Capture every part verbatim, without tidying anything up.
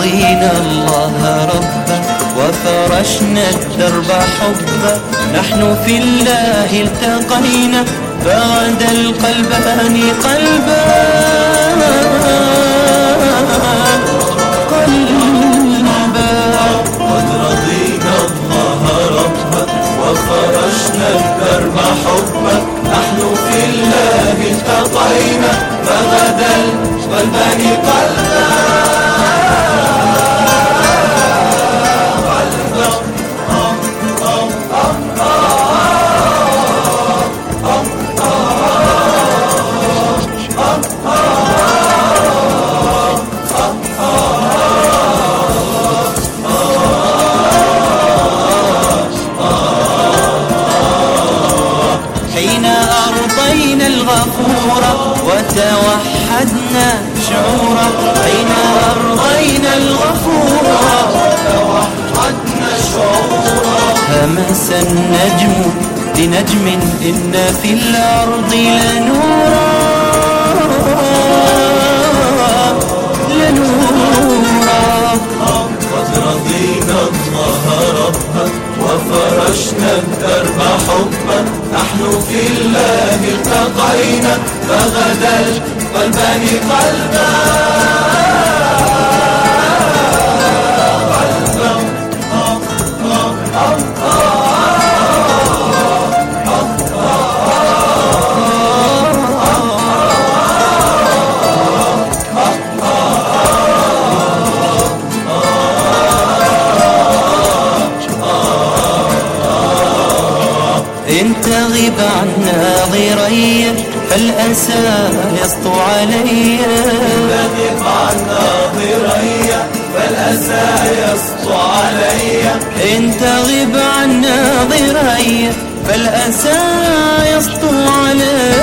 رضينا الله ربا وفرشنا الدرب حبا، نحن في الله التقينا فغدا القلبان قلبا قلبا. قد رضينا الله ربا وفرشنا الدرب حبا، نحن في الله التقينا فغدا القلبان قلبا. الغفورة وتوحدنا شعورا، حين أرضينا الغفورة وتوحدنا شعورا. همس النجم لنجم إن في الأرض لنورا لنورا. قد رضينا الله ربا وفرشنا الدرب حبا، نحن في الله التقينا فغدا القلبان قلبا قلبا. إن تغب عنا ضريا فالأسى يسطو علي، إن تغب عنا ضريا فالأسى يسطو علي، إن تغب عنا ضريا فالأسى يسطو علي،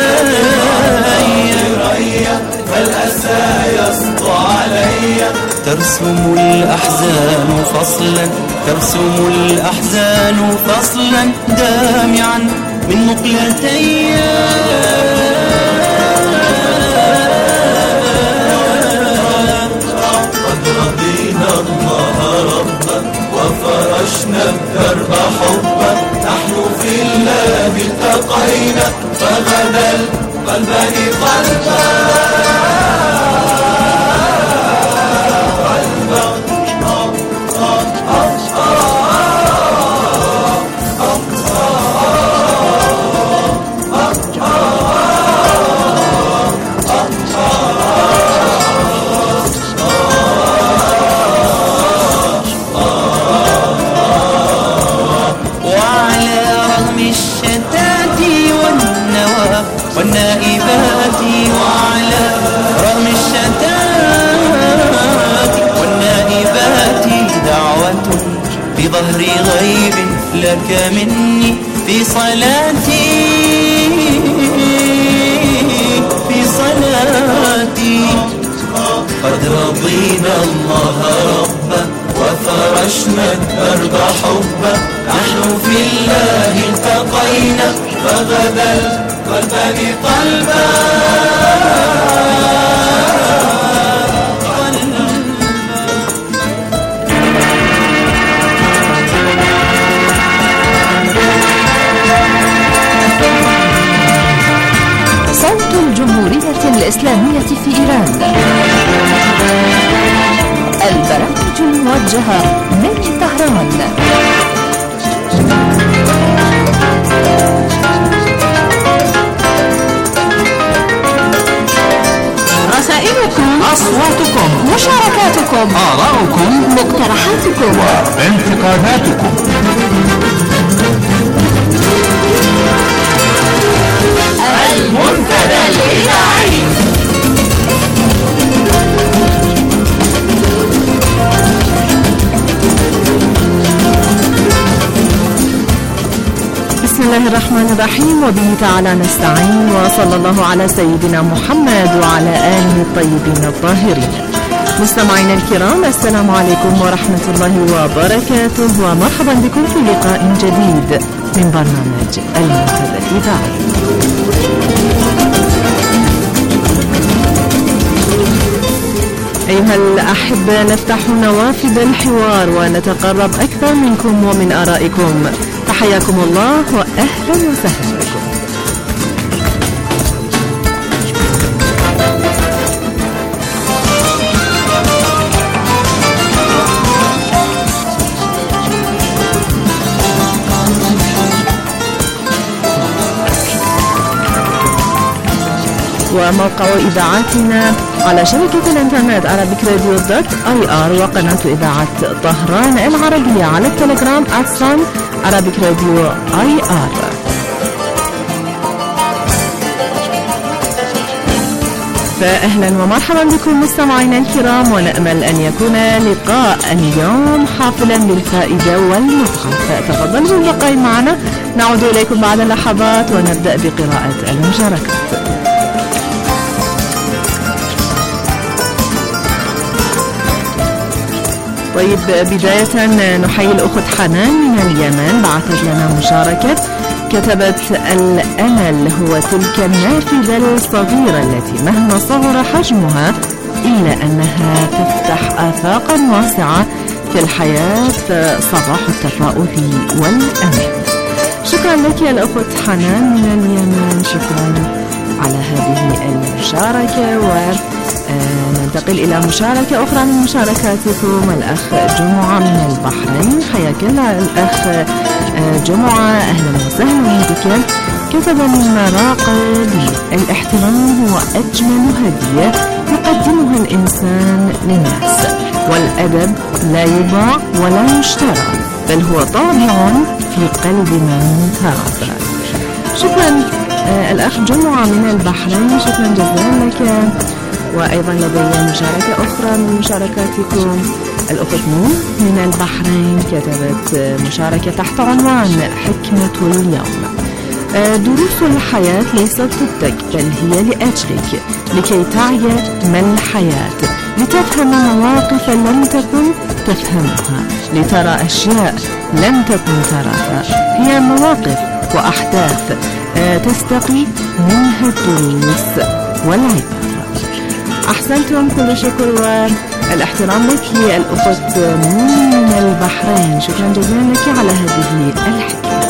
فالأسى يسطو علي. ترسم الأحزان فصلا ترسم الأحزان فصلا دامعا من مقلتي. قد رضينا الله ربا وفرشنا الدرب حبا، نحن في الله التقينا فغدا القلبان قلبا. والنائبات وعلى رغم الشتات والنائبات دعوة بظهر غيب لك مني في صلاتي في صلاتي. قد رضينا الله ربا وفرشنا الدرب حبا، نحن في الله التقينا فغدا القلبان قلبا صوت الجمهورية الإسلامية في إيران، البرامج الموجهة من طهران. رسائلكم، أصواتكم، مشاركاتكم، آراؤكم، مقترحاتكم وانتقاداتكم. المنتدى الإذاعي. بسم الله الرحمن الرحيم، وبه تعالى نستعين، وصلى الله على سيدنا محمد وعلى آله الطيبين الطاهرين. مستمعينا الكرام، السلام عليكم ورحمة الله وبركاته، ومرحبا بكم في لقاء جديد من برنامج المنتدى الإذاعي. أيها الأحبة، نفتح نوافذ الحوار ونتقرب أكثر منكم ومن آرائكم. تحياكم الله وأهلا وسهلا بكم. وموقع إذاعتنا على شبكة الإنترنت عربيك راديو دوت اي ار، وقناة إذاعة طهران العربية على التليجرام @صن عربيك راديو اي ار. فأهلا ومرحبا بكم مستمعينا الكرام، ونأمل أن يكون لقاء اليوم حافلا بالفائدة والنفعة. فتفضلوا بالبقاء معنا، نعود إليكم بعد لحظات ونبدأ بقراءة المشاركات. طيب، بداية نحيي الأخت حنان من اليمن، بعثت لنا مشاركة كتبت: الأمل هو تلك النافذة الصغيرة التي مهما صغر حجمها إلا أنها تفتح آفاقا واسعة في الحياة، فصباح التفاؤل والأمل. شكرا لك يا الأخت حنان من اليمن، شكرا على هذه المشاركة. و ننتقل إلى مشاركة أخرى من مشاركاتكم. الأخ جمعة من البحرين، حياك الله الأخ جمعة، أهلا وسهلا بك. كتب من مراقب: الاحترام هو أجمل هدية يقدمها الإنسان للناس، والأدب لا يباع ولا يشترى، بل هو طابع في قلب من ترك. شكرا الأخ جمعة من البحرين، شكرا جزيلا لك. وأيضا لدي مشاركة أخرى من مشاركاتكم. الأخت نون من البحرين كتبت مشاركة تحت عنوان حكمة اليوم: دروس الحياة ليست ضدك، بل هي لأجلك، لكي تعي ما الحياة، لتفهم مواقف لم تكن تفهمها، لترى أشياء لم تكن تراها. هي مواقف وأحداث تستقي منها الدروس والعبر. أحسنتم، كل شكر والاحترام لك هي الأخت من البحرين، شكرا جزيلا لك على هذه الحكمة.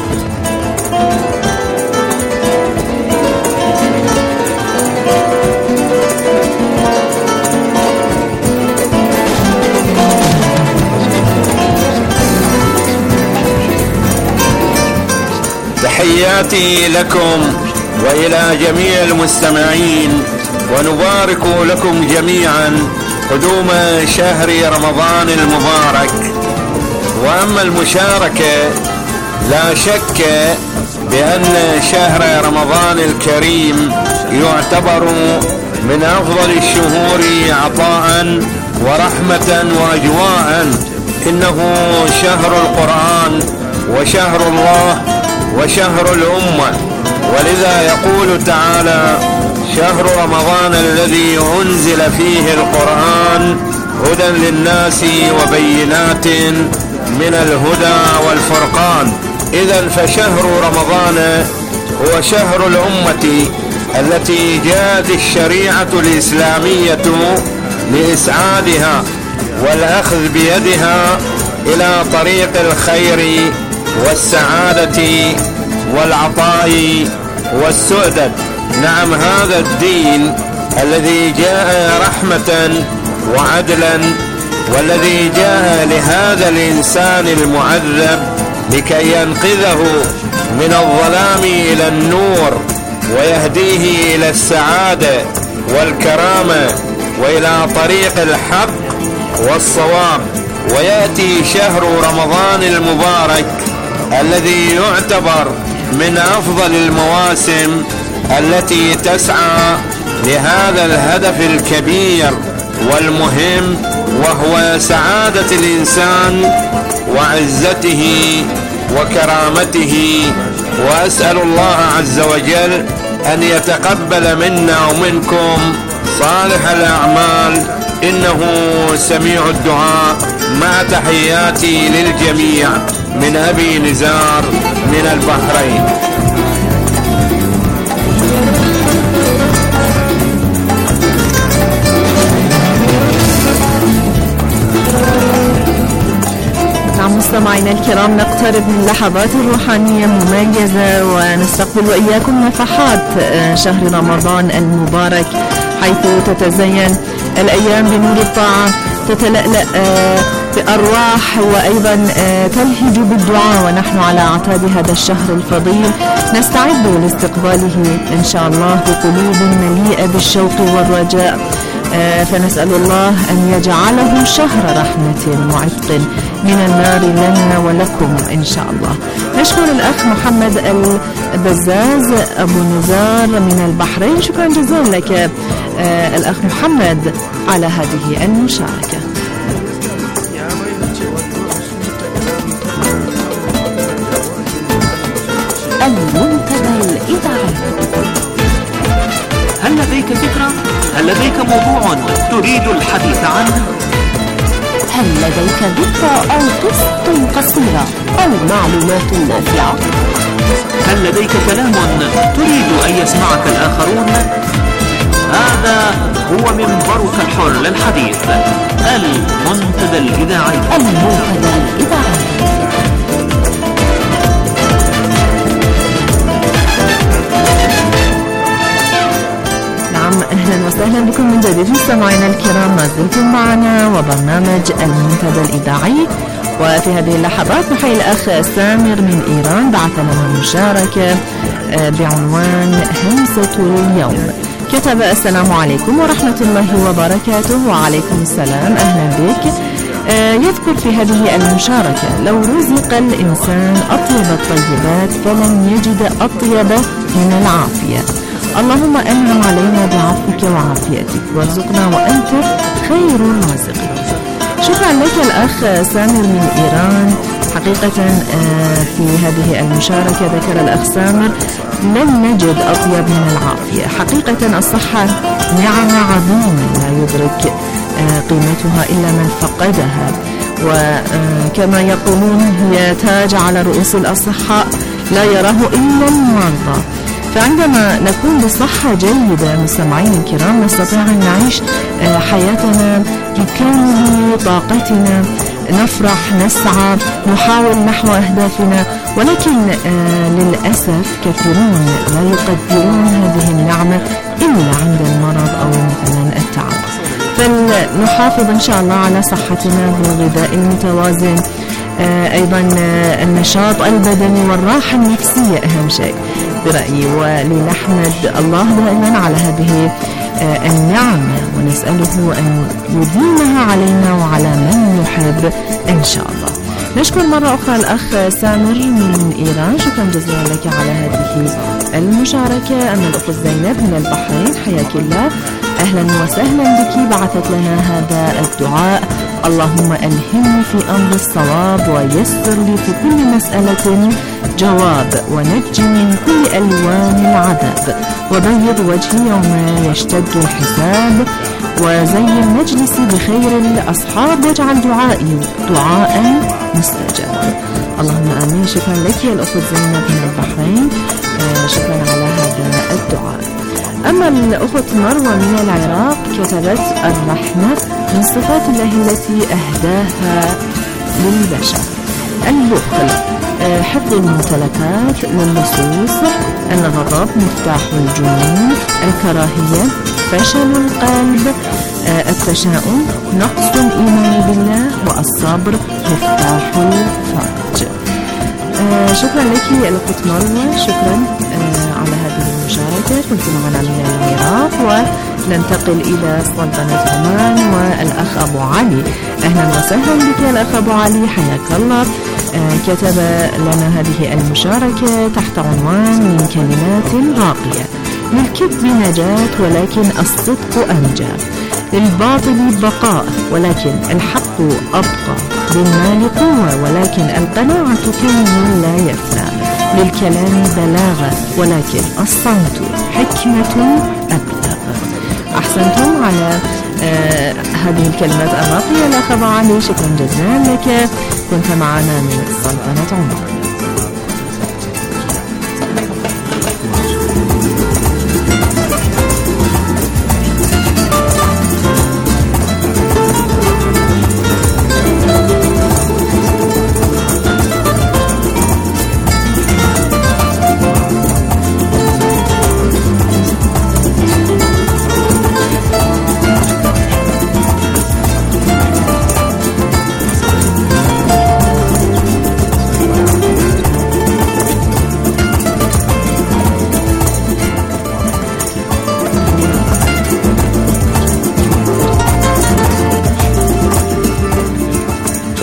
تحياتي لكم وإلى جميع المستمعين، ونبارك لكم جميعا قدوم شهر رمضان المبارك. وأما المشاركة، لا شك بأن شهر رمضان الكريم يعتبر من أفضل الشهور عطاء ورحمة وأجواء. إنه شهر القرآن وشهر الله وشهر الأمة، ولذا يقول تعالى: شهر رمضان الذي أنزل فيه القرآن هدى للناس وبينات من الهدى والفرقان. إذن فشهر رمضان هو شهر الأمة التي جاءت الشريعة الإسلامية لإسعادها والأخذ بيدها إلى طريق الخير والسعادة والعطاء والسؤدد. نعم، هذا الدين الذي جاء رحمة وعدلا، والذي جاء لهذا الإنسان المعذب لكي ينقذه من الظلام إلى النور، ويهديه إلى السعادة والكرامة وإلى طريق الحق والصواب. ويأتي شهر رمضان المبارك الذي يعتبر من أفضل المواسم التي تسعى لهذا الهدف الكبير والمهم، وهو سعادة الإنسان وعزته وكرامته. وأسأل الله عز وجل أن يتقبل منا ومنكم صالح الأعمال، إنه سميع الدعاء. مع تحياتي للجميع من أبي نزار من البحرين. مستمعينا الكرام نقترب من لحظات روحانية مميزة ونستقبل وإياكم نفحات شهر رمضان المبارك، حيث تتزين الأيام بنور الطاعة، تتلألأ بأرواح وأيضا تلهج بالدعاء، ونحن على أعتاب هذا الشهر الفضيل نستعد لاستقباله إن شاء الله بقلوب مليئة بالشوق والرجاء، فنسأل الله أن يجعله شهر رحمة وعتق من النار لنا ولكم إن شاء الله. نشكر الأخ محمد البزاز أبو نزار من البحرين، شكرا جزيلا لك الأخ محمد على هذه المشاركة. المنتدى الإذاعي. هل لديك فكرة؟ هل لديك موضوع تريد الحديث عنه؟ هل لديك ذكرى أو قصة قصيرة أو معلومات نافعة؟ هل لديك كلام تريد أن يسمعك الآخرون؟ هذا هو منبرك الحر للحديث، المنتدى الإذاعي. المنتدى الإذاعي. أهلا وسهلا بكم من جديد مستمعينا الكرام، ما زلتم معنا وبرنامج المنتدى الإذاعي. وفي هذه اللحظات نحيي الأخ سامر من إيران، بعث لنا مشاركة بعنوان همسة اليوم. كتب: السلام عليكم ورحمة الله وبركاته. وعليكم السلام، أهلا بك. يذكر في هذه المشاركة: لو رزق الإنسان أطيب الطيبات فلن يجد أطيب من العافية. اللهم أنعم علينا بعفوك وعافيتك وارزقنا وأنت خير الرازقين. شكرا لك الأخ سامر من إيران. حقيقة في هذه المشاركة ذكر الأخ سامر: لن نجد أطيب من العافية. حقيقة الصحة نعمة عظيمة لا يدرك قيمتها إلا من فقدها، وكما يقولون هي تاج على رؤوس الأصحاء لا يراه إلا المرضى. فعندما نكون بصحة جيدة مستمعين الكرام نستطيع أن نعيش حياتنا بكامل طاقتنا، نفرح، نسعى، نحاول نحو أهدافنا. ولكن للأسف كثيرون لا يقدرون هذه النعمة إلا عند المرض أو مثلا التعب. فلنحافظ إن شاء الله على صحتنا بالغذاء المتوازن، أيضا النشاط البدني والراحة النفسية أهم شيء برأيي، ولنحمد الله دائما على هذه النعمة ونسأله أن يديمها علينا وعلى من يحب إن شاء الله. نشكر مرة أخرى الأخ سامر من إيران، شكرا جزيلا لك على هذه المشاركة. أما الأخت زينب من البحرين، حياك الله، أهلا وسهلا بك. بعثت لنا هذا الدعاء: اللهم ألهمني في أمر الصواب ويسر لي في كل مسألة جواب، ونجي من كل ألوان العذاب، وبيض وجهي يوم يشتد الحساب، وزين مجلسي بخير الأصحاب، واجعل دعائي دعاء مستجاب. اللهم آمين. شكرا لك يا الأخت زينب من البحرين، شكرا على هذا الدعاء. أما الأخت مروة من العراق كتبت: الرحمة من صفات الله التي أهداها للبشر. البخل حفظ الممتلكات واللصوص، الغضب مفتاح الجنون، الكراهية فشل القلب، التشاؤم نقص الإيمان بالله، والصبر مفتاح الفرج. شكرا لك يا الأخت مروة، شكرا على هذه المشاركة. كنت معنا من العراق، وننتقل إلى سلطنة عمان والأخ أبو علي. أهلا وسهلا بك يا الأخ أبو علي، حياك الله. كتب لنا هذه المشاركة تحت عنوان: من كلمات راقية. للكذب نجاة ولكن الصدق أنجى، للباطل بقاء ولكن الحق أبقى، للمال قوة ولكن القناعة كنز لا يفنى، للكلام بلاغة ولكن الصمت حكمة أبلغ. أحسنتم على آه هذه الكلمات الراقية الأخ أبو علي، شكرا جزيلا لك. كنت معنا من سلطنة عمان.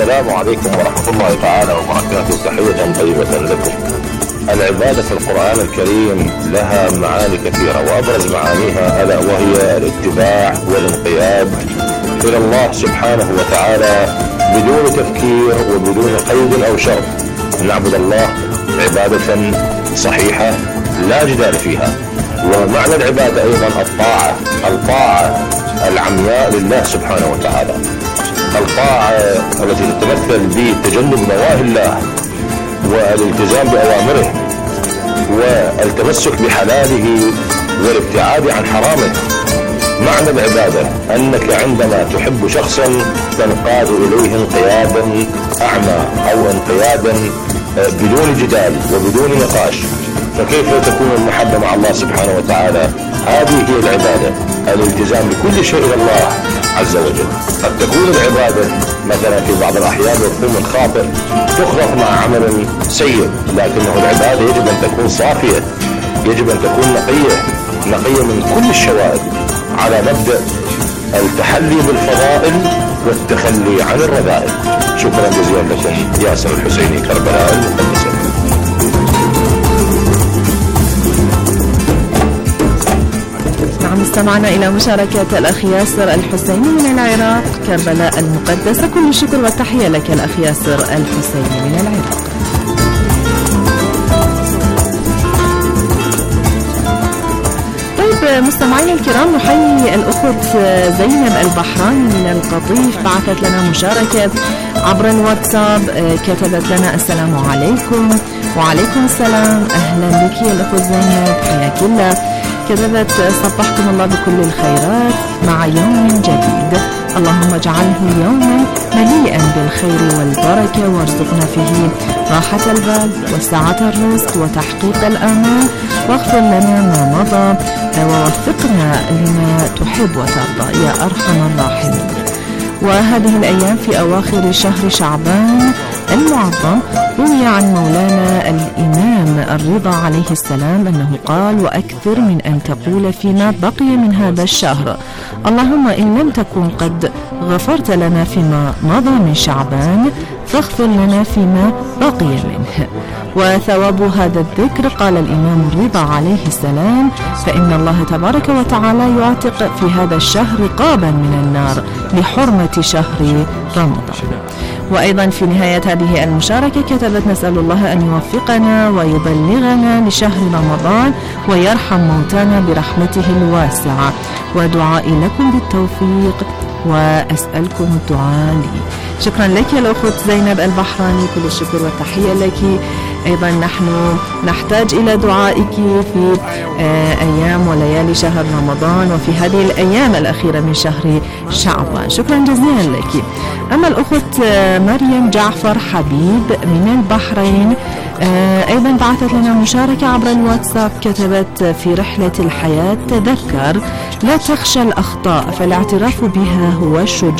السلام عليكم ورحمة الله تعالى وبركاته. تحية طيبة لكم. العبادة في القرآن الكريم لها معاني كثيرة، وأبرز معانيها ألا وهي الاتباع والانقياد إلى الله سبحانه وتعالى بدون تفكير وبدون قيد أو شرط. نعبد الله عبادة صحيحة لا جدال فيها. ومعنى العبادة أيضا الطاعة، الطاعة العمياء لله سبحانه وتعالى، الطاعة التي تتمثل بتجنب نواهي الله والالتزام بأوامره والتمسك بحلاله والابتعاد عن حرامه. معنى العبادة أنك عندما تحب شخصا تنقاد إليه انقيادا أعمى أو انقيادا بدون جدال وبدون نقاش. فكيف تكون المحبة مع الله سبحانه وتعالى؟ هذه هي العبادة، الالتزام بكل شيء إلى الله عز وجل. قد تكون العبادة مثلا في بعض الأحيان مفهوم خاطئ تخلط مع عمل سيء، لكنه العبادة يجب أن تكون صافية، يجب أن تكون نقية نقية من كل الشوائب، على مبدأ التحلي بالفضائل والتخلي عن الرذائل. شكرا جزيلا لكم. ياسر الحسيني، كربلاء المقدسة. نعم، استمعنا إلى مشاركة الأخ ياسر الحسيني من العراق، كربلاء المقدسة. كل الشكر والتحية لك الأخ ياسر الحسيني من العراق. مستمعينا الكرام، نحيي الأخت زينب البحراني من القطيف، بعثت لنا مشاركة عبر الواتساب، كتبت لنا السلام عليكم. وعليكم السلام، أهلا بك يا الأخت زينب، حياك الله. كتبت صبحكم الله بكل الخيرات مع يوم جديد، اللهم اجعله يوما مليئا بالخير والبركة، وارزقنا فيه راحة البال وسعة الرزق وتحقيق الآمال، واغفر لنا ما مضى ووفقنا لما تحب وترضى يا أرحم الراحمين. وهذه الأيام في أواخر شهر شعبان المعظم، روي عن مولانا الإمام الرضا عليه السلام أنه قال: وأكثر من أن تقول فيما بقي من هذا الشهر اللهم إن لم تكن قد غفرت لنا فيما مضى من شعبان فاغفر لنا فيما بقي منه. وثواب هذا الذكر، قال الإمام الرضا عليه السلام، فإن الله تبارك وتعالى يعتق في هذا الشهر رقابا من النار لحرمة شهر رمضان. وأيضا في نهاية هذه المشاركة كتبت: نسأل الله أن يوفقنا ويبلغنا لشهر رمضان ويرحم موتانا برحمته الواسعة، ودعائي لكم بالتوفيق وأسألكم الدعاء لي. شكرا لك يا الأخت زينب البحراني، كل الشكر والتحية لك. أيضا نحن نحتاج إلى دعائك في أيام وليالي شهر رمضان وفي هذه الأيام الأخيرة من شهر شعبان. شكرا جزيلا لك. أما الأخت مريم جعفر حبيب من البحرين أيضا بعثت لنا مشاركة عبر الواتساب، كتبت: في رحلة الحياة تذكر لا تخشى الأخطاء، فالاعتراف بها هو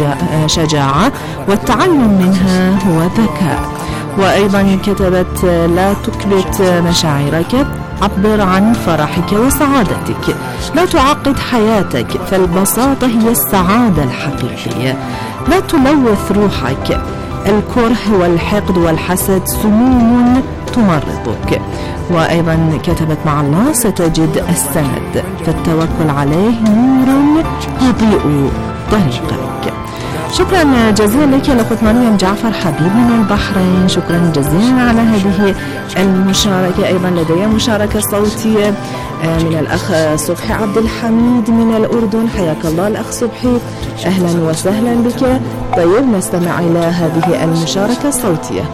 شجاعة والتعلم منها هو ذكاء. وأيضا كتبت: لا تكبت مشاعرك، عبر عن فرحك وسعادتك، لا تعقد حياتك، فالبساطة هي السعادة الحقيقية، لا تلوث روحك، الكره والحقد والحسد سموم تمرضك. وأيضا كتبت: مع الله ستجد السند، فالتوكل عليه نور يضيء طريقك. شكرا جزيلا لك يا الأخت مريم جعفر حبيب من البحرين، شكرا جزيلا على هذه المشاركة. أيضا لدي مشاركة صوتية من الأخ صبحي عبد الحميد من الأردن، حياك الله الأخ صبحي، أهلا وسهلا بك. طيب نستمع إلى هذه المشاركة الصوتية.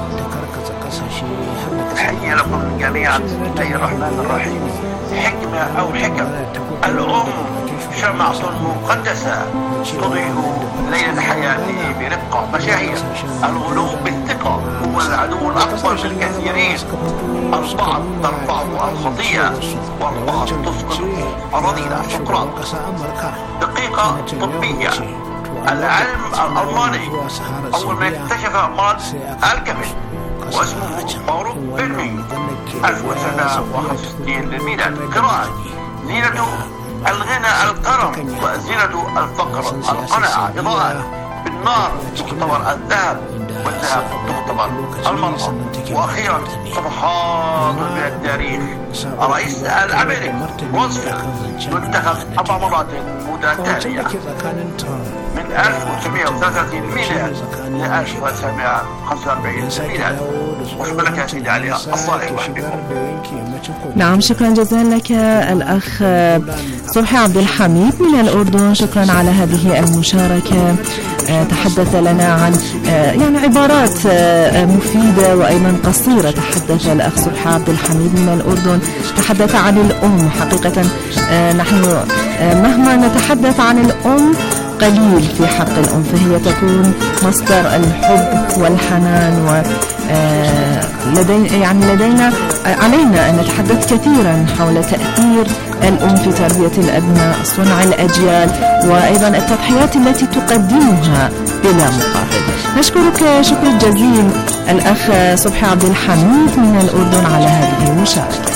تحية لكم جميعا. بسم الله الرحمن الرحيم. حكمة أو حكم. الأم شمعة مقدسة تضيء ليلة حياتي برقة مشاهير. الغلو بالثقة هو العدو الأكبر للكثيرين. البعض ترفع الخطية والبعض تسقط الرذيلة. شكرا. دقيقة طبية. العلم الألماني أول ما اكتشف مرض الكبد واسمه ماورو بيرمي ألف وتسعمائة وخمسة وستين للميلاد. قراءة: زينة الغنى الكرم وزينة الفقر القناعة. إضاءة: بالنار تختبر الذهب والذهب تختبر المرأة. وأخيرا سبحان من التاريخ، الرئيس الأمريكي روزفلت ينتخب أربع مرات متتالية من ألف وتسعمائة وثلاثة وثلاثين ميلاد ل ألف وتسعمائة وخمسة وأربعين ميلاد. وشكرا لك يا سيدي علي الصالح وحبيبه. نعم، شكرا جزيلا لك الأخ صبحي عبد الحميد من الأردن. شكرا على هذه المشاركة. تحدث لنا عن يعني عبارات مفيدة وأيضا قصيرة. تحدث الأخ صبحي عبد الحميد من الأردن، تحدث عن الأم. حقيقة نحن مهما نتحدث عن الأم قليل في حق الأم، فهي تكون مصدر الحب والحنان. و لدينا يعني لدينا علينا أن نتحدث كثيرا حول تأثير الأم في تربية الأبناء، صنع الأجيال، وأيضا التضحيات التي تقدمها بلا مقابل. نشكرك شكر جزيل الأخ صبحي عبد الحميد من الأردن على هذه المشاركة.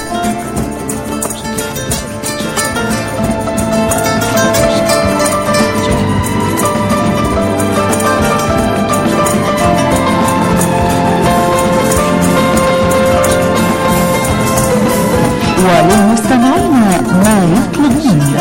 وللمستمعين ما يطلبون.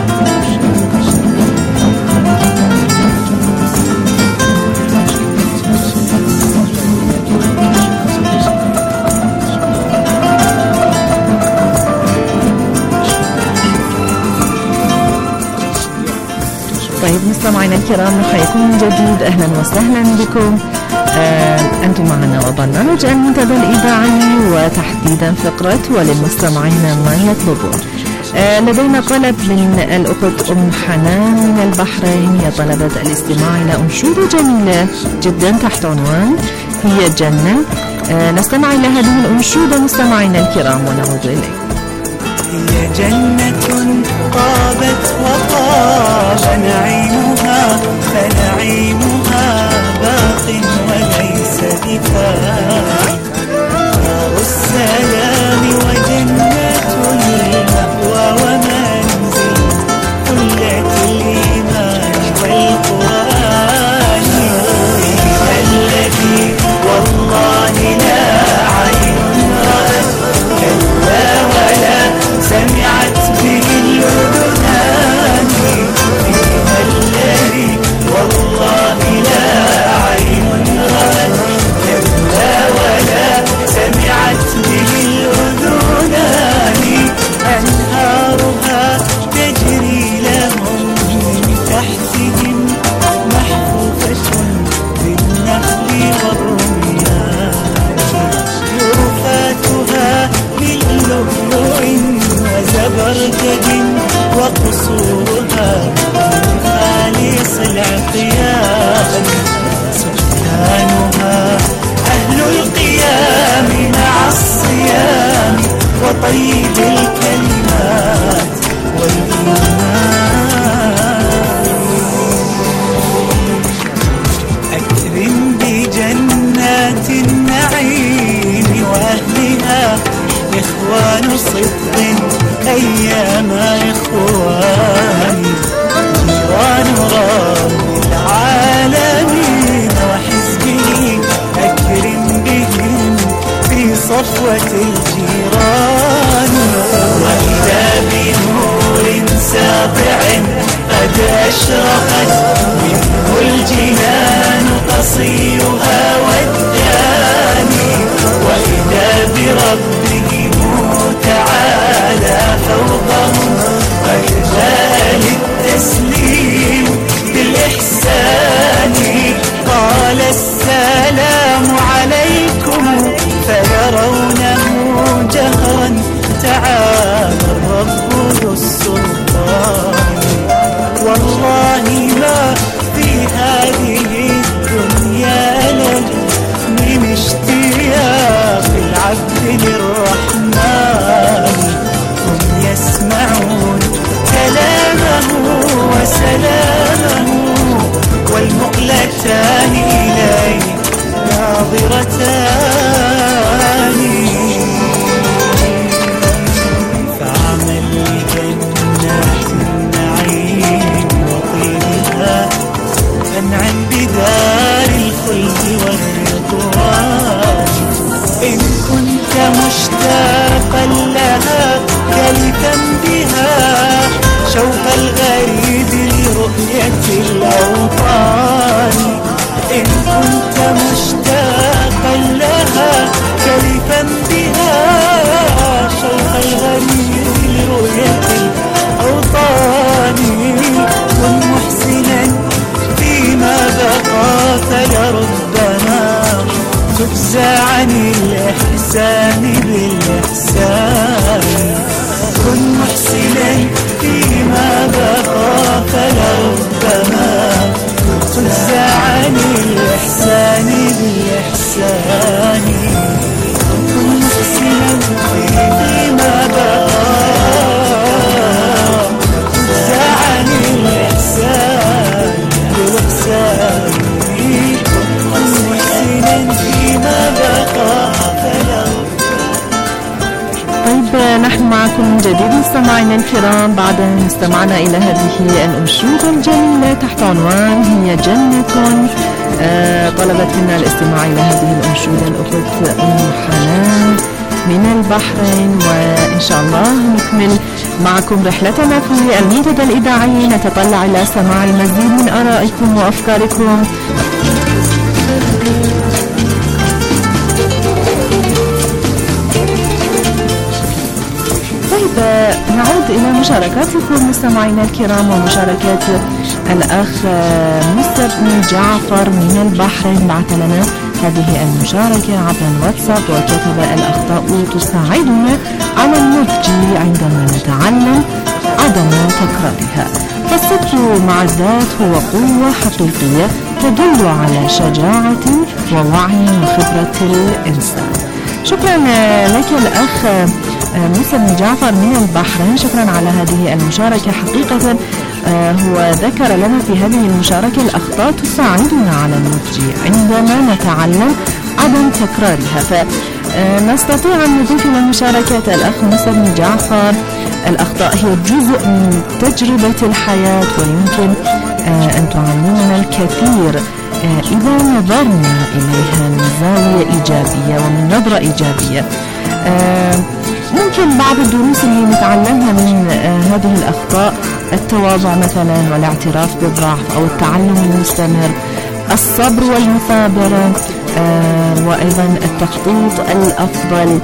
طيب مستمعينا الكرام، نحييكم من جديد، أهلا وسهلا بكم. آه أنتم معنا وبرنامج المنتدى الإذاعي، وتحديدا فقرة وللمستمعين ما يطلبون. آه لدينا طلب من الأخت أم حنان من البحرين، هي طلبت الاستماع إلى أنشودة جميلة جدا تحت عنوان هي جنة. آه نستمع إلى هذه الأنشودة مستمعينا الكرام ونعود إليه. هي جنة طابت وطاب نعيمها، فنعيمها باق وليس بفانٍ. دار السلام وجنة المأوى ومنزل قلة الإيمان والقرآن. الذي والله لا عين رأت كلا ولا سمعت به الأذنان. مستمعينا الكرام، بعد أن استمعنا إلى هذه الأنشودة الجميلة تحت عنوان هي جنة، آه طلبت منا الاستماع إلى هذه الأنشودة الأخت أم حنان من البحرين، وإن شاء الله نكمل معكم رحلتنا في المنتدى الإذاعي، نتطلع إلى سماع المزيد من آرائكم وأفكاركم. طيب نعود إلى مشاركاتكم مستمعينا الكرام، ومشاركات الأخ مستر جعفر من البحرين بعث لنا هذه المشاركة عبر الواتساب وكتب: الأخطاء تساعدنا على النضج عندما نتعلم عدم تكرارها، فالصدق مع الذات هو قوة حقيقية تدل على شجاعة ووعي وخبرة الإنسان. شكرا لك الأخ موسى بن جعفر من البحرين، شكرا على هذه المشاركة. حقيقة هو ذكر لنا في هذه المشاركة الأخطاء تساعدنا على النضج عندما نتعلم عدم تكرارها، فنستطيع أن نضيف إلى مشاركات الأخ موسى بن جعفر: الأخطاء هي جزء من تجربة الحياة ويمكن أن تعلمنا الكثير إذا نظرنا إليها من زاوية إيجابية ومن نظرة إيجابية. ممكن بعض الدروس اللي نتعلمها من هذه الأخطاء التواضع مثلا والاعتراف بالضعف أو التعلم المستمر، الصبر والمثابرة، وأيضا التخطيط الأفضل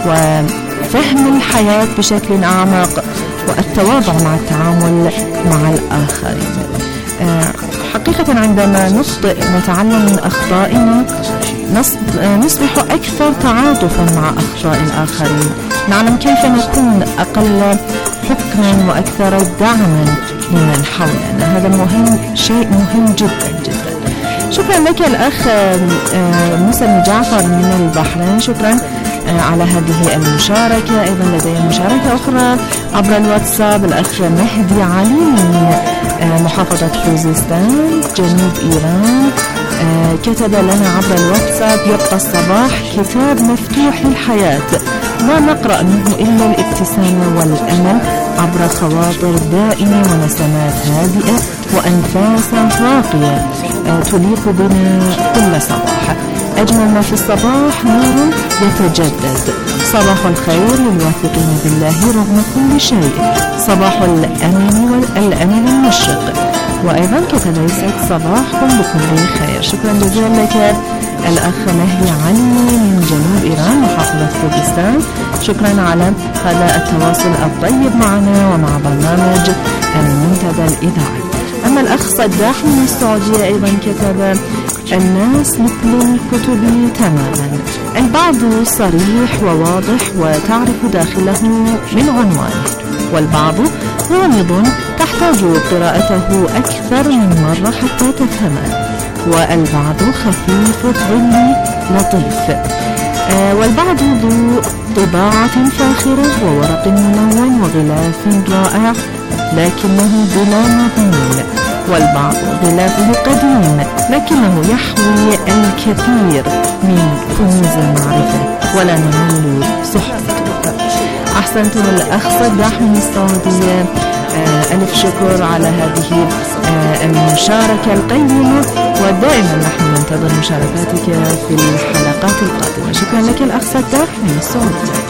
وفهم الحياة بشكل أعمق والتواضع مع التعامل مع الآخرين. حقيقة عندما نخطئ نتعلم من أخطائنا نصبح أكثر تعاطفا مع أخطاء الآخرين، نعلم كيف نكون أقل حكما وأكثر دعما لمن حولنا. هذا مهم، شيء مهم جدا جدا. شكرا لك الأخ موسى بن جعفر من البحرين، شكرا على هذه المشاركة. أيضا لدي مشاركة أخرى عبر الواتساب، الأخ مهدي علي من محافظة خوزستان جنوب إيران، كتب لنا عبر الواتساب: يبقى الصباح كتاب مفتوح للحياة، لا نقرأ منه إلا الابتسامة والأمل عبر خواطر دائمة ونسمات هادئة وأنفاس راقية تليق بنا كل صباح. أجمل ما في الصباح نور يتجدد، صباح الخير للواثقين بالله رغم كل شيء، صباح الأمل والأمل المشرق. وأيضا كتب: يسعد صباحكم بكل خير. شكرا جزيلا لك الأخ مهدي علي من جنوب إيران محافظة خوزستان، شكرا على هذا التواصل الطيب معنا ومع برنامج المنتدى الإذاعي. أما الأخ صداح من السعودية أيضا كتب: الناس مثل الكتب تماما، البعض صريح وواضح وتعرف داخله من عنوانه، والبعض غامض تحتاج قراءته أكثر من مرة حتى تفهمه، والبعض خفيف الظل لطيف، آه والبعض ذو طباعة فاخرة وورق ملون وغلاف رائع لكنه بلا مضمون، والبعض غلافه قديم لكنه يحوي الكثير من كنوز المعرفة ولا نمل صحبته. أحسنتم الأخ صداح من السعودية، آه ألف شكر على هذه آه المشاركة القيمة، ودائما نحن ننتظر مشاركاتك في الحلقات القادمة. شكرا لك الأخ صداح من السعودية.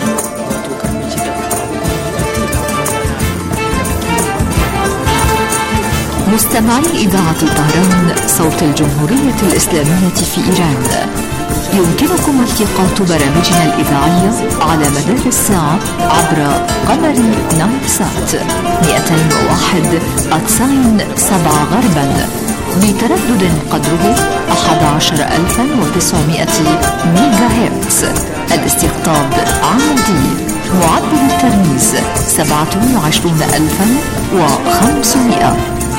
مستمعي إذاعة طهران صوت الجمهورية الإسلامية في إيران، يمكنكم التقاط برامجنا الإذاعية على مدار الساعة عبر قمر نايل سات مئتين وواحد تسعين سبعة غربا بتردد قدره أحد عشر ألفا وتسعمائة ميجا هرتز. الاستقطاب عادي، معدل الترميز سبعة وعشرين ألفا وخمسمائة.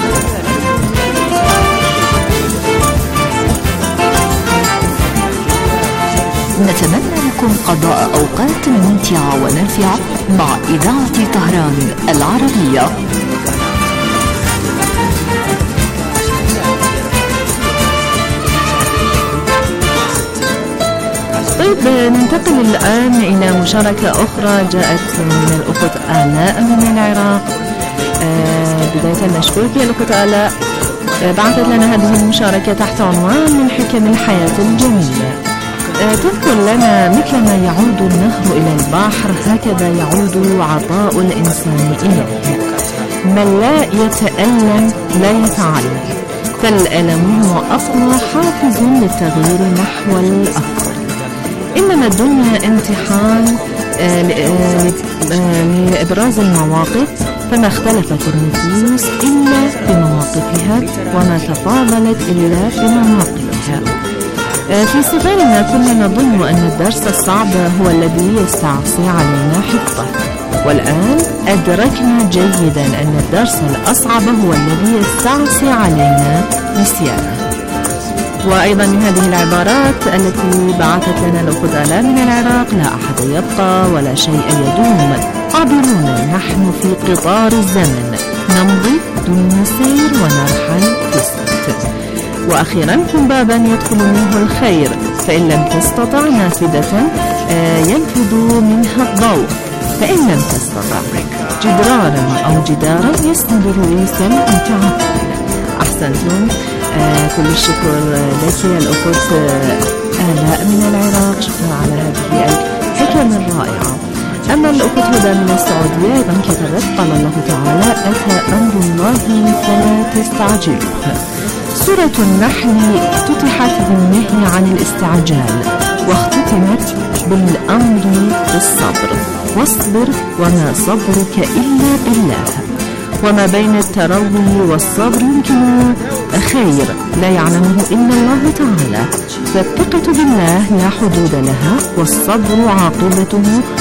نتمنى لكم قضاء أوقات ممتعة ونافعة مع إذاعة طهران العربية. طيب ننتقل الآن إلى مشاركة أخرى جاءت من الأخت آلاء من العراق. آه بداية نشكرك يا الأخت آلاء، آه بعثت لنا هذه المشاركة تحت عنوان من حكم الحياة الجميلة. آه تذكر لنا مثلما يعود النهر إلى البحر هكذا يعود عطاء الإنسان إليه. من لا يتألم لا يتعلم، فالألم هو أقوى حافز للتغيير نحو الأفضل. إنما الدنيا امتحان لإبراز المواقف، فما اختلفت النفوس إلا بمواقفها وما تفاضلت إلا بمواقفها. في صغرنا كنا نظن أن الدرس الصعب هو الذي يستعصي علينا حفظه، والآن أدركنا جيدا أن الدرس الأصعب هو الذي يستعصي علينا نسيانه. وأيضا من هذه العبارات التي بعثت لنا الأخت آلاء من العراق: لا أحد يبقى ولا شيء يدوم، عابرون نحن في قطار الزمن، نمضي دون سير ونرحل بسكت. وأخيرا كن بابا يدخل منه الخير، فإن لم تستطع نافذة ينفذ منها الضوء، فإن لم تستطع جدرارا أو جدارا يسند رؤوسا متعطلة. أحسنتم. آه كل الشكر لك يا الأخت آلاء من العراق، شكرا على هذه الحكم الرائعة. أما الأخت هدى من السعودية أيضا كتبت: قال الله تعالى: أتى أمر الله فلا تستعجلوه. سورة النحل افتتحت بالنهي عن الاستعجال واختتمت بالأمر بالصبر، واصبر وما صبرك إلا بالله. وما بين التروي والصبر يمكن خير لا يعلمه إلا الله تعالى، فالثقة بالله لا حدود لها، والصبر عاقبته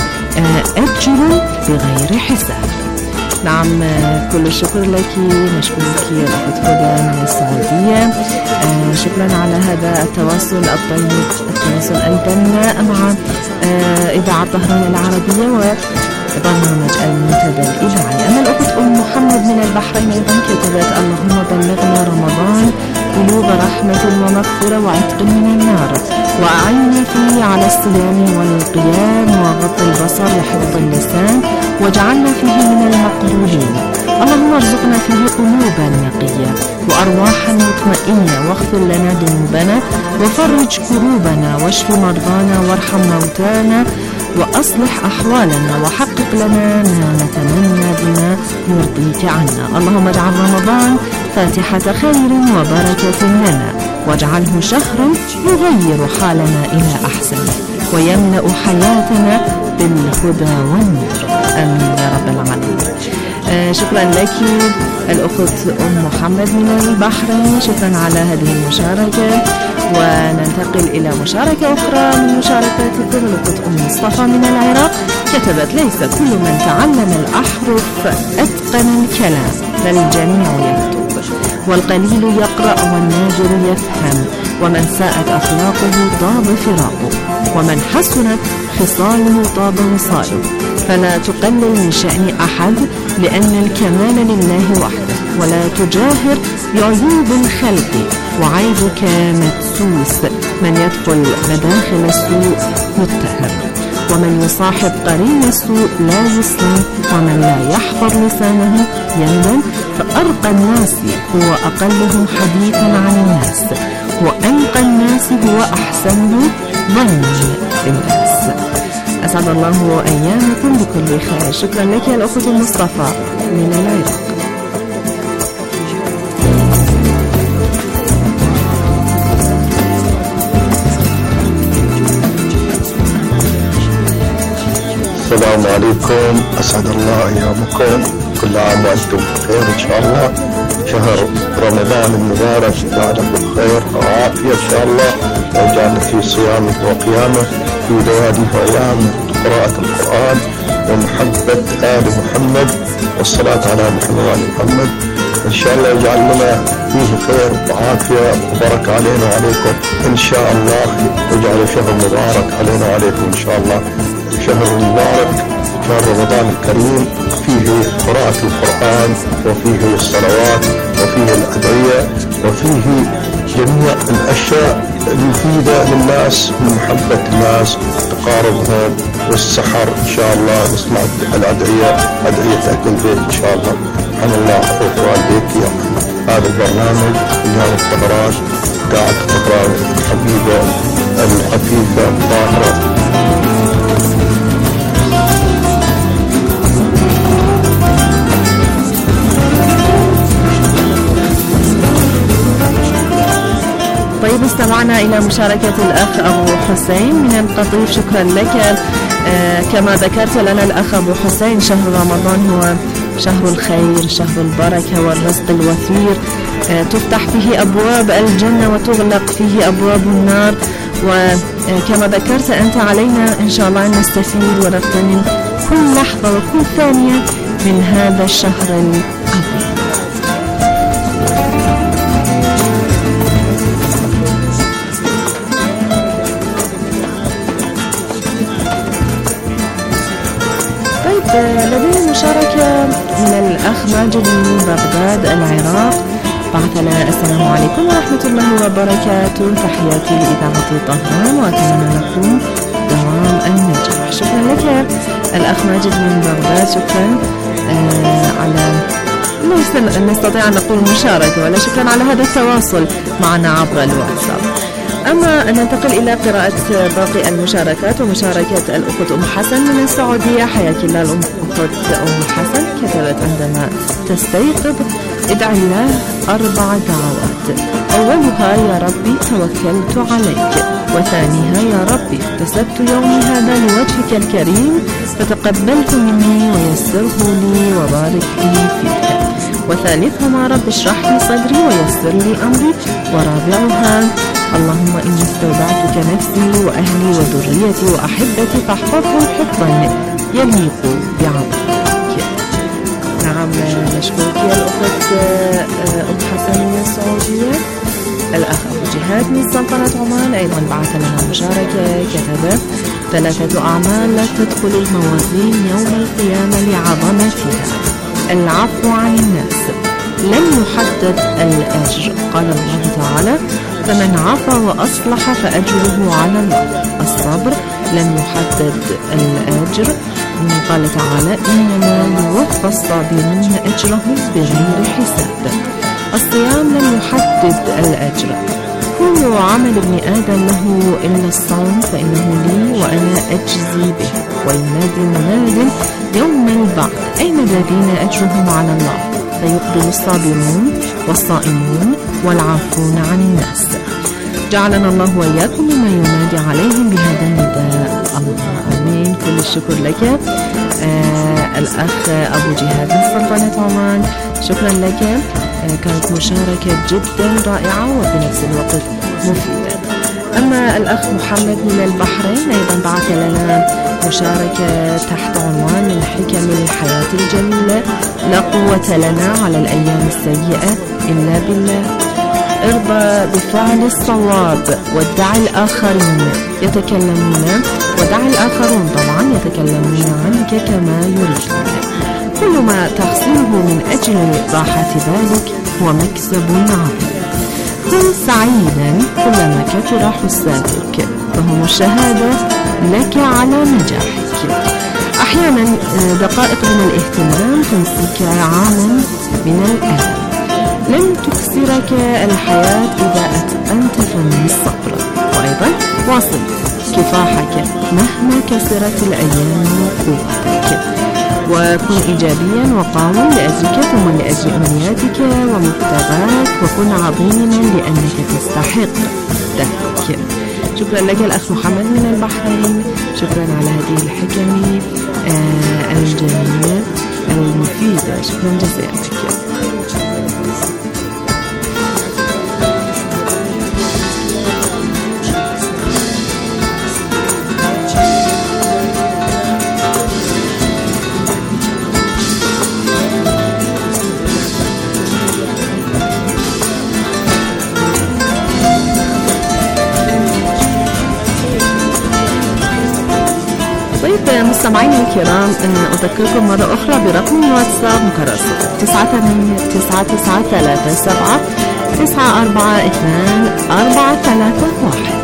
أجر بغير حساب. نعم، كل الشكر لك، نشكرك يا الأخت هدى من السعودية. آه شكرا على هذا التواصل الطيب، التواصل البناء مع آه إذاعة طهران العربية وبرنامج المنتدى الإذاعي. أما الأخت أم محمد من البحرين أيضا كتبت: اللهم بلغنا رمضان بلوغ رحمة ومغفرة وعتق من النار، وأعني فيه على الصيام والقيام وغض البصر وحفظ اللسان، واجعلنا فيه من المقبولين. اللهم ارزقنا فيه قلوبا نقية وأرواحا مطمئنة، واغفر لنا ذنوبنا وفرج كروبنا، واشف مرضانا وارحم موتانا، وأصلح أحوالنا، وحقق لنا ما نتمنى بما يرضيك عنا. اللهم اجعل رمضان فاتحة خير وبركة لنا، واجعله شهرا يغير حالنا إلى أحسن ويملأ حياتنا بالهدى والنور. آمين يا رب العالمين. آه شكرا لك الأخت أم محمد من البحرين، شكرا على هذه المشاركة. وننتقل إلى مشاركة أخرى من مشاركاتكم. الأخت أم مصطفى من العراق كتبت: ليس كل من تعلم الأحرف أتقن الكلام، بل الجميع يكتب، والقليل يقرأ والناجر يفهم، ومن ساءت أخلاقه طاب فراقه، ومن حسنت خصاله طاب وصاله. فلا تقلل من شأن أحد، لأن الكمال لله وحده، ولا تجاهر بعيوب الخلق، وعيبك مدسوس. من يدخل مداخل السوء متهم، ومن يصاحب قرين السوء لا يسلم، ومن لا يحفظ لسانه يندم. فأرقى الناس هو أقلهم حديثا عن الناس، وأنقى الناس هو أحسنهم ظنا بالناس. أسعد الله أيامكم بكل خير. شكرا لك يا الأخت مصطفى من العراق. السلام عليكم، أسعد الله أيامكم، كل عام وأنتم بخير إن شاء الله. شهر رمضان المبارك يجعله بالخير وعافية إن شاء الله، ويجعلنا في صيامه وقيامه، في ليالي وأيام قراءة القرآن ومحبة آل محمد والصلاة على محمد وآل محمد. إن شاء الله يجعل لنا فيه خير وعافية وبركة علينا وعليكم إن شاء الله. يجعل شهر مبارك علينا وعليكم إن شاء الله. شهر مبارك، شهر رمضان الكريم، فيه قراءة القرآن، وفيه الصلوات، وفيه الأدعية، وفيه جميع الأشياء المفيدة للناس، محبة الناس، تقاربهم، والسحر إن شاء الله نسمع الأدعية، أدعية أهل البيت إن شاء الله. سبحان الله حقوق والديك يا هذا البرنامج اليوم الطهران قاعد تقرأ الحبيبة الخفيفة الطاهرة. طيب استمعنا إلى مشاركة الأخ أبو حسين من القطيف، شكرا لك. آه كما ذكرت لنا الأخ أبو حسين، شهر رمضان هو شهر الخير، شهر البركة والرزق الوفير، آه تفتح فيه أبواب الجنة وتغلق فيه أبواب النار. وكما ذكرت أنت علينا إن شاء الله أن نستفيد ونغتنم كل لحظة وكل ثانية من هذا الشهر العظيم. لدينا مشاركة من الأخ ماجد من بغداد العراق، بعث لنا: السلام عليكم ورحمة الله وبركاته، تحياتي لإذاعة طهران وأتمنى لكم دوام النجاح. شكرا لك الأخ ماجد من بغداد، شكرا آه على ليس نستطيع أن نقول مشاركة، ولا شكرا على هذا التواصل معنا عبر الواتساب. أما ننتقل إلى قراءة باقي المشاركات، ومشاركة الأخت أم حسن من السعودية. حياك الله الأخت أم حسن، كتبت: عندما تستيقظ ادعي الله أربع دعوات، أولها: يا ربي توكلت عليك، وثانيها: يا ربي اكتسبت يومي هذا لوجهك الكريم فتقبلت مني ويسره لي وبارك لي فيك، وثالثهما: رب اشرح لي صدري ويسر لي أمري، ورابعها: اللهم إني استودعتك نفسي وأهلي وذريتي وأحبتي فاحفظهم حفظا يليق بعظمتك. نعم، نشكرك يا الأخت أم حسن من السعودية. الأخ أبو جهاد من سلطنة عمان أيضا بعث لنا مشاركة، كتب: ثلاثة أعمال لا تدخل الموازين يوم القيامة لعظمتها: العفو عن الناس، لم يحدد الأجر، قال الله تعالى: فمن عفا وأصلح فأجره على الله. الصبر، لم يحدد الأجر، قال تعالى: إنما يوفى الصابرون أجرهم بغير حساب. الصيام، لم يحدد الأجر، كل عمل ابن آدم له إلا الصوم فإنه لي وأنا أجزي به، وينادي مناد يوم البعث: أين الذين أجرهم على الله؟ فيقبل الصابرون والصائمون والعافون عن الناس. جعلنا الله وإياكم مما ينادي عليهم بهذا النداء. الله آمين. كل الشكر لك آه الأخ أبو جهاد من سلطنة عمان، شكرا لك. آه كانت مشاركة جدا رائعة وفي نفس الوقت مفيدة. أما الأخ محمد من البحرين أيضا بعث لنا مشاركة تحت عنوان: الحكم الحياة الجميلة، لا قوة لنا على الأيام السيئة إلا بالله، ارضى بفعل الصواب ودع الآخرين يتكلمون ودع الآخرون طبعا يتكلمون عنك كما يريدون، كل ما تخسره من أجل راحة بالك هو مكسب عظيم، كن سعيدا كلما كثر حسابك فهم الشهادة لك على نجاحك. أحيانا دقائق من الاهتمام تنسيك عاما من الألم، لن تكسرك الحياة إذا أتقنت فن الصبر، وأيضا واصل كفاحك مهما كسرت الأيام وقوتك، وكن إيجابيا وقاوم لأجلك ثم لأجل أمنياتك ومبتغاك، وكن عظيما لأنك تستحق دهرك. شكرا لك الأخ محمد من البحرين، شكرا على هذه الحكم آه الجميلة المفيدة، شكرا جزيلا لك. مستمعينا الكرام، أذكركم مرة أخرى برقم الواتساب مكرر تسعة ثمانية تسعة تسعة ثلاثة سبعة تسعة أربعة اثنان أربعة ثلاثة واحد.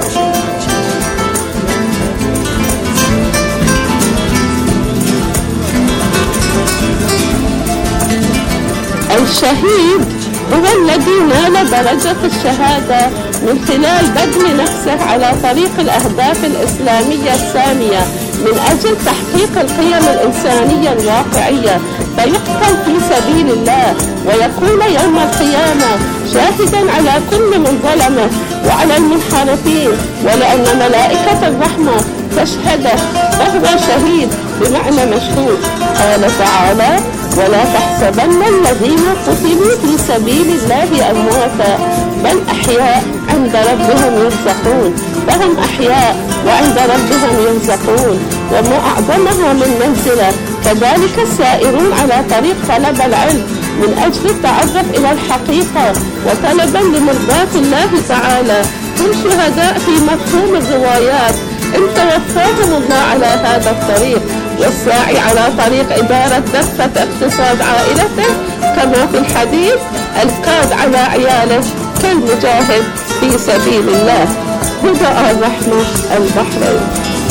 الشهيد هو الذي نال درجة الشهادة من خلال بذل نفسه على طريق الأهداف الإسلامية السامية من أجل تحقيق القيم الإنسانية الواقعية، فيقتل في سبيل الله ويكون يوم القيامة شاهدا على كل من ظلمه وعلى المنحرفين، ولأن ملائكة الرحمة تشهده فهو شهيد بمعنى مشهود. قال تعالى: ولا تحسبن الذين قتلوا في سبيل الله أمواتا بل أحياء عند ربهم يرزقون. فهم أحياء وعند ربهم يرزقون، وما أعظمها من منزلة. كذلك السائرون على طريق طلب العلم من أجل التعرف إلى الحقيقة وطلبا لمرضاة الله تعالى هم شهداء في مفهوم الروايات إن توفاهم الله على هذا الطريق، والساعي على طريق إدارة دفة اقتصاد عائلته كما في الحديث: القاد على عياله كالمجاهد في سبيل الله. هدى الرحمة، البحرين.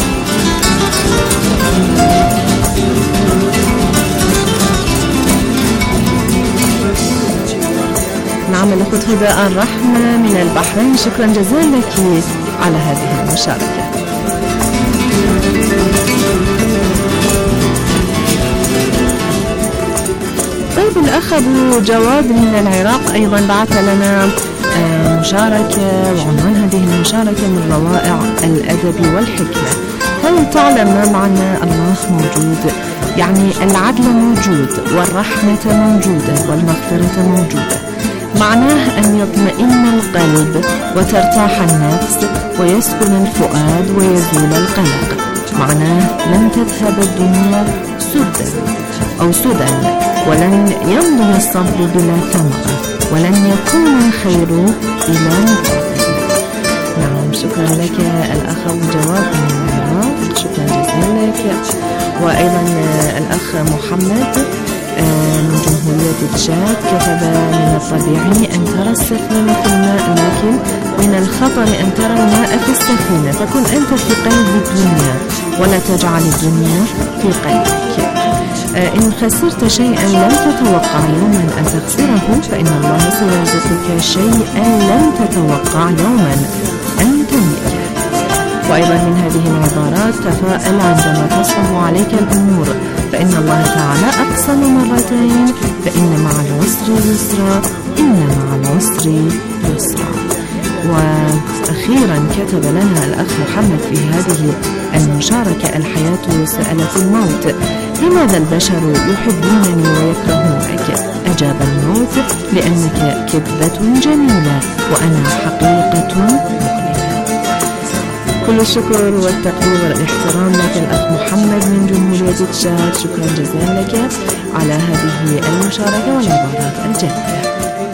نعم، الأخت هدى الرحمة من البحرين، شكرا جزيلا لك على هذه المشاركة. طيب، الأخ أبو جواد من العراق أيضا بعث لنا مشاركة، وعنوان هذه المشاركة: من روائع الأدب والحكمة. هل تعلم ما معنى الله موجود؟ يعني العدل موجود، والرحمة موجودة، والمغفرة موجودة. معناه أن يطمئن القلب وترتاح النفس ويسكن الفؤاد ويزول القلق. معناه لن تذهب الدنيا سدى أو سدى، ولن يمضي الصبر بلا ثمرة، ولن يكون الخير إلى مقابل. نعم، شكرا لك الأخ أبو جواد من العراق، شكرا جزيلا لك. وأيضا الأخ محمد من جمهورية تشاد كتب: من الطبيعي أن ترى السفينة في الماء، لكن من الخطر أن ترى الماء في السفينة. فكن أنت في قلب الدنيا ولا تجعل الدنيا في قلبك. إن خسرت شيئا لم تتوقع يوما أن تخسره، فإن الله سيرزقك شيئا لم تتوقع يوما أن تملكه. وأيضا من هذه العبارات: تفاءل عندما تصعب عليك الأمور، فإن الله تعالى أقسم مرتين: فإن مع العسر يسرا، إن مع العسر يسرا. وأخيرا كتب لنا الأخ محمد في هذه المشاركة: الحياة سألت الموت: لماذا البشر يحبونني ويكرهونك؟ أجاب الموت: لأنك كذبة جميلة وأنا حقيقة مؤلمة. كل الشكر والتقدير والاحترام لك الأخ محمد من جمهورية تشاد، شكرا جزيلا لك على هذه المشاركة والعبارات الجميلة.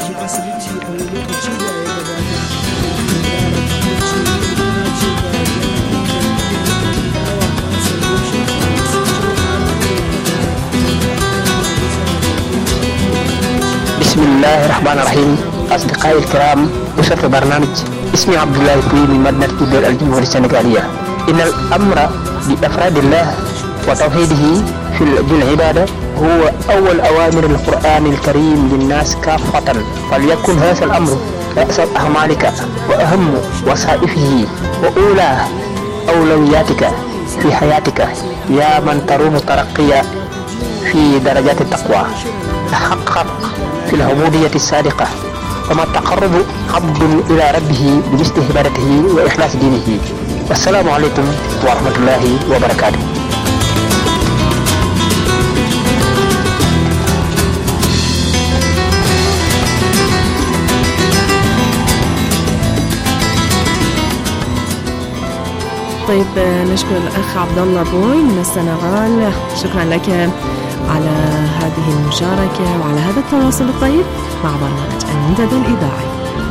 بسم الله الرحمن الرحيم. أصدقائي الكرام، أسرة برنامج، اسمي عبد الله الكوي من مدينة كوبير الجمهورية السنغالية. إن الأمر بأفراد الله وتوحيده في العبادة هو أول أوامر القرآن الكريم للناس كافة، فليكن هذا الأمر رأس أعمالك وأهم وظائفه وأولى أولوياتك في حياتك يا من تروم الترقية في درجات التقوى. تحقق في العبودية الصادقة، وما تقرب عبد إلى ربه باستهبارته وإخلاص دينه. والسلام عليكم ورحمة الله وبركاته. طيب، نشكر الأخ عبد الله بوي من السنغال، شكرا لك على هذه المشاركة وعلى هذا التواصل الطيب مع برنامج المنتدى الإذاعي.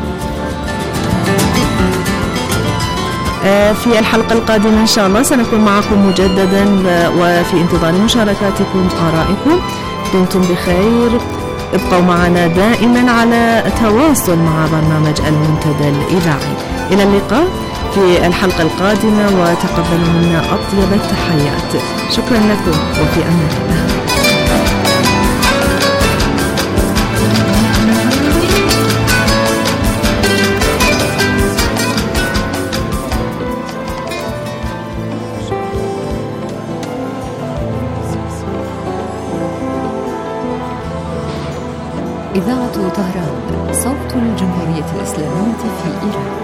في الحلقة القادمة إن شاء الله سنكون معكم مجددا، وفي انتظار مشاركاتكم وآرائكم. دمتم بخير، ابقوا معنا دائما على تواصل مع برنامج المنتدى الإذاعي. إلى اللقاء في الحلقة القادمة، وتقبلوا منا أطيب التحيات. شكرا لكم وفي أمان الله. إذاعة طهران، صوت الجمهورية الإسلامية في إيران.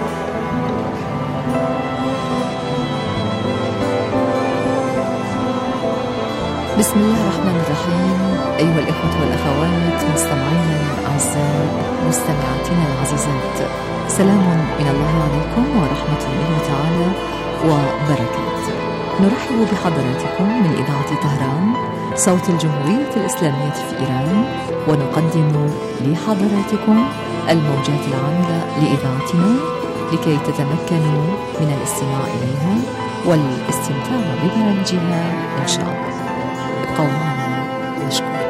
بسم الله الرحمن الرحيم. أيها الإخوة والأخوات مستمعينا الأعزاء، مستمعاتنا العزيزات، سلام من الله عليكم ورحمة الله تعالى وبركاته. نرحب بحضراتكم من إذاعة طهران، صوت الجمهورية الإسلامية في إيران، ونقدم لحضراتكم الموجات العاملة لإذاعتنا لكي تتمكنوا من الاستماع إليها والاستمتاع ببرامجها إن شاء الله. ابقوا معنا نشكر.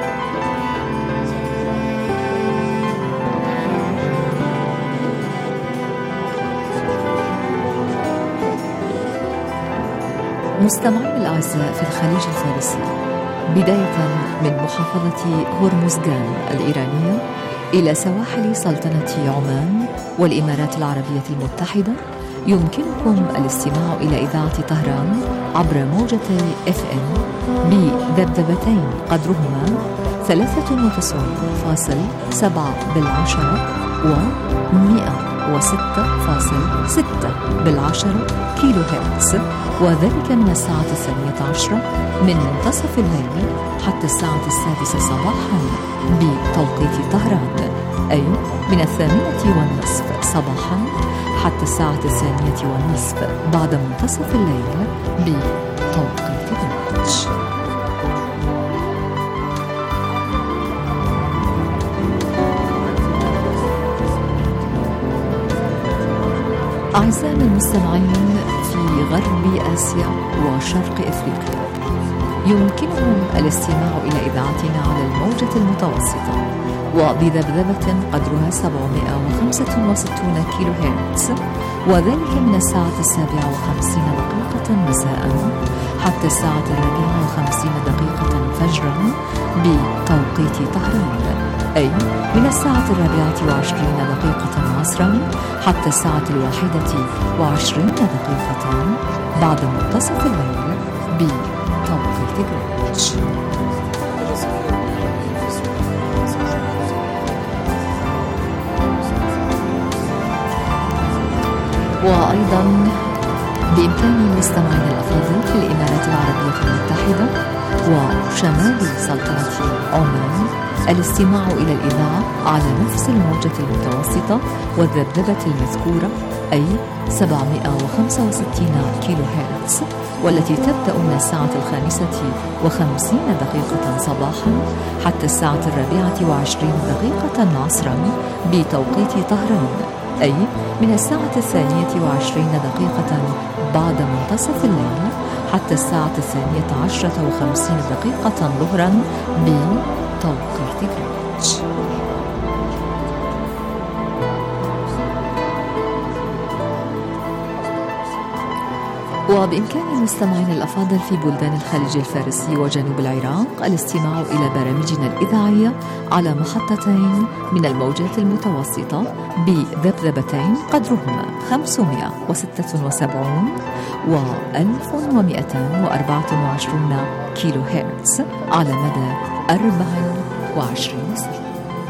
مستمعين الأعزاء في الخليج الفارسي، بداية من محافظة هرمزغان الإيرانية إلى سواحل سلطنة عمان والإمارات العربية المتحدة، يمكنكم الاستماع إلى إذاعة طهران عبر موجتي إف إم بذبذبتين قدرهما ثلاثة وتسعون فاصل سبعة بالعشرة و مئة وستة فاصل ستة بالعشرة كيلو هرتز، وذلك من الساعة الثانية عشرة من منتصف الليل حتى الساعة السادسة صباحا بتوقيت طهران، أي من الثامنة والنصف صباحا حتى الساعة الثانية والنصف بعد منتصف الليل بتوقيت غرينتش. أعزائنا المستمعين في غرب آسيا وشرق إفريقيا، يمكنهم الاستماع إلى إذاعتنا على الموجة المتوسطة وبذبذبة قدرها سبعمائة وخمسة وستين كيلو هرتز، وذلك من الساعة السابعة وخمسين دقيقة مساء حتى الساعة الرابعة وخمسين دقيقة فجرا بتوقيت طهران، أي من الساعة الرابعة وعشرين دقيقة عصرا حتى الساعة الواحدة وعشرين دقيقة بعد منتصف الليل بتوقيت غرينتش. وأيضا بإمكان المستمعين الأفاضل في الإمارات العربية المتحدة وشمال سلطنة عمان الاستماع إلى الإذاعة على نفس الموجة المتوسطة والذبذبة المذكورة، أي سبعمائة وخمسة وستين كيلو هرتز، والتي تبدأ من الساعة الخامسة وخمسين دقيقة صباحا حتى الساعة الرابعة وعشرين دقيقة عصرا بتوقيت طهران، أي من الساعة الثانية وعشرين دقيقة بعد منتصف الليل حتى الساعة الثانية عشرة وخمسين دقيقة ظهرا بتوقيت غرينتش. وبإمكان المستمعين الأفاضل في بلدان الخليج الفارسي وجنوب العراق الاستماع إلى برامجنا الإذاعية على محطتين من الموجات المتوسطة بذبذبتين قدرهما خمسمائة وستة وسبعين و ألف ومئتين وأربعة وعشرين كيلو هرتز على مدى أربع وعشرين سنة.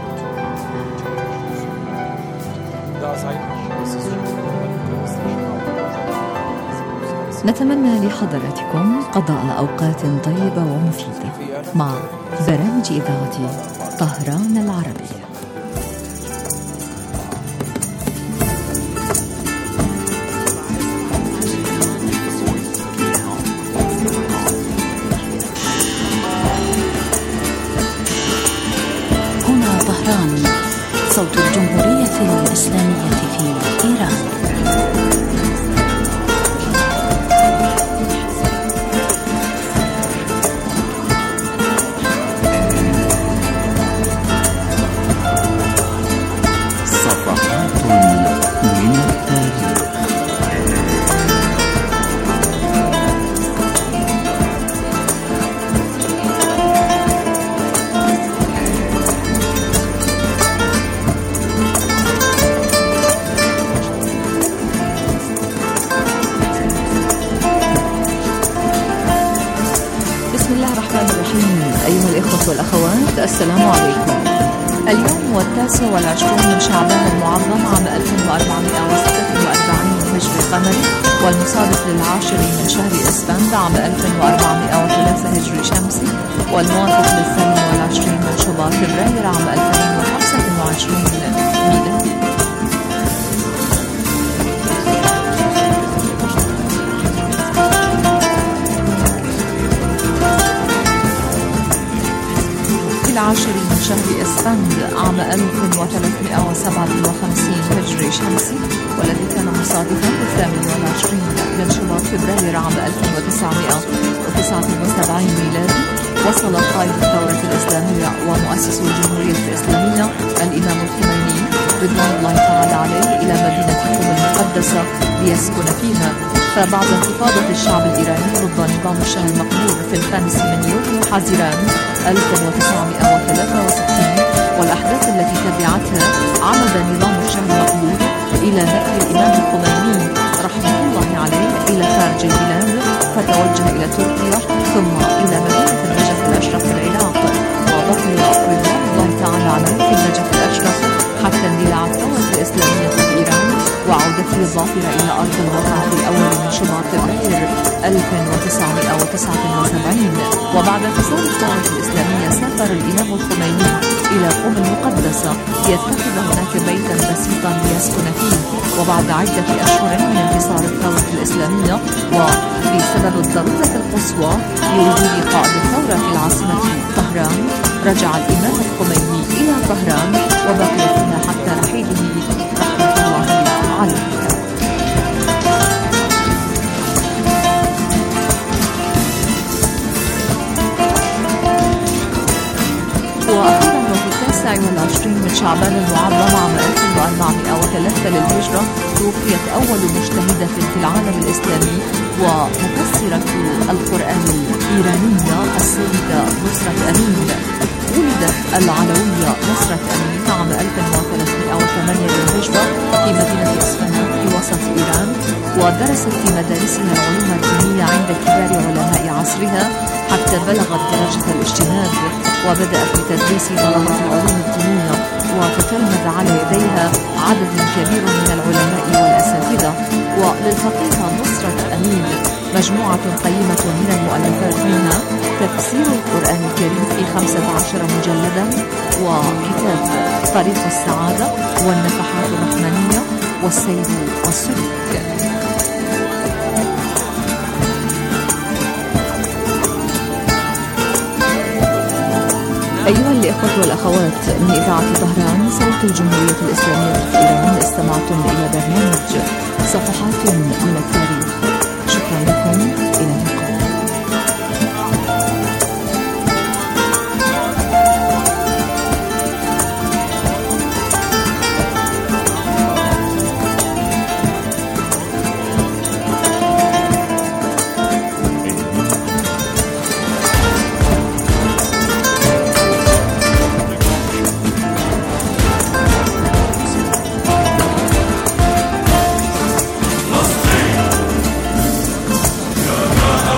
نتمنى لحضراتكم قضاء أوقات طيبة ومفيدة مع برامج إذاعة طهران العربية. هنا طهران، صوت الجمهورية الإسلامية في إيران. السلام عليكم. اليوم هو التاسع والعشرون من شعبان المعظم عام ألف وأربعمائة وستة وأربعين هجري قمري، والمصادف للعاشر من شهر إسفند عام ألف وأربعمائة وثلاثة هجري شمسي، والموافق للثاني والعشرين من شباط فبراير عام ألفين وخمسة وعشرين ميلادي. العاشر من شهر إسفند عام ألف وثلاثمائة وسبعة وخمسين هجري شمسي، والذي كان مصادفا بالثامن والعشرين من شباط فبراير عام ألف وتسعمائة وتسعة وسبعين ميلادي، وصل قائد الثورة الإسلامية ومؤسس الجمهورية الإسلامية الإمام الخميني رضوان الله تعالى عليه إلى مدينة قم المقدسة ليسكن فيها. فبعد انتفاضة الشعب الإيراني ضد نظام الشاه المقبول في الخامس من يوليو حزيران ألف وتسعمائة وثلاثة وستين والأحداث التي تبعتها، عمد نظام الشاه المقبول إلى نقل الإمام الخميني رحمة الله عليه إلى خارج البلاد، فتوجه إلى تركيا ثم إلى مدينة النجف الأشرف في العراق، وبقي رضوان الله تعالى عليه في النجف الأشرف حتى اندلاع الثورة الإسلامية في إيران وعودته الظافرة إلى أرض الوطن في الأول من شباط فبراير ألف وتسعمائة وتسعة وسبعين. وبعد انتصار الثورة الإسلامية سافر الإمام الخميني إلى قم المقدسة ليتخذ هناك بيتا بسيطا ليسكن فيه. وبعد عدة أشهر من انتصار الثورة الإسلامية وبسبب الضرورة القصوى لوجود قائد الثورة في العاصمة طهران، رجع الإمام الخميني إلى طهران وبقي فيها حتى رحيله رحمة الله عليه. وأخيرا وفي التاسع والعشرين من شعبان المعظم عام ألف وأربعمائة وثلاثة للهجرة توفيت أول مجتهدة في العالم الإسلامي ومفسرة القرآن الإيرانية السيدة نصرة أمين. ولدت العلوية نصرة أمين عام ألف وثلاثمائة وثمانية للهجرة في مدينة إصفهان في وسط إيران، ودرست في مدارسها العلوم الدينية عند كبار علماء عصرها حتى بلغت درجة الاجتهاد، وبدأت بتدريس طلبة العلوم الدينية، وتتلمذ على يديها عدد كبير من العلماء والأساتذة. وللفقيهة نصرة أمين مجموعة قيمة من المؤلفات، منها تفسير القرآن الكريم في خمسة عشر مجلدا، وكتاب طريق السعادة، والنفحات الرحمنية، والسير والسلوك. أيها الإخوة والأخوات من إذاعة طهران صوت الجمهورية الإسلامية في إيران، استمعتم إلى برنامج صفحات من التاريخ. شكرا لكم، إلى اللقاء. يا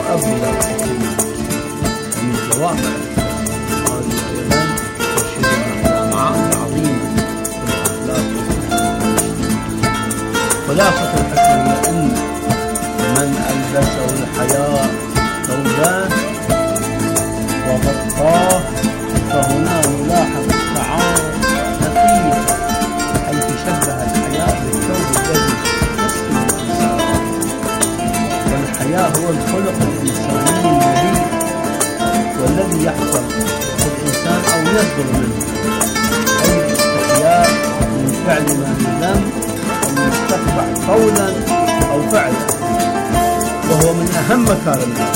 أبلغ من جوامع هذه أيضا ترشدنا إلى معاني عظيمة في الأخلاق. خلاصة الحكمة هي أن من ألبسه الحياء ثوبان وغطاه فهنا نلاحظ التعارض دقيق، حيث شبه الحياء بالثوب الذي يسلم الإنسان، والحياء هو الخلق الإنساني النبيل والذي يحصل في الإنسان أو يصدر منه، أي الاستحياء من فعل ما يذم أو يستتبع قولا أو فعلا، وهو من أهم مكارم